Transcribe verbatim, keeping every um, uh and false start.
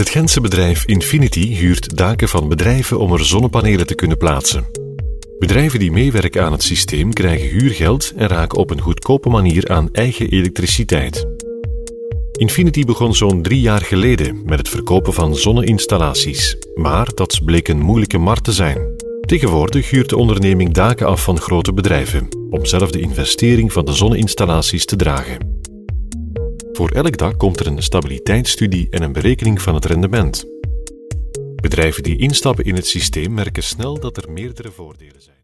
Het Gentse bedrijf Infinity huurt daken van bedrijven om er zonnepanelen te kunnen plaatsen. Bedrijven die meewerken aan het systeem krijgen huurgeld en raken op een goedkope manier aan eigen elektriciteit. Infinity begon zo'n drie jaar geleden met het verkopen van zonne-installaties, maar dat bleek een moeilijke markt te zijn. Tegenwoordig huurt de onderneming daken af van grote bedrijven, om zelf de investering van de zonne-installaties te dragen. Voor elk dak komt er een stabiliteitsstudie en een berekening van het rendement. Bedrijven die instappen in het systeem merken snel dat er meerdere voordelen zijn.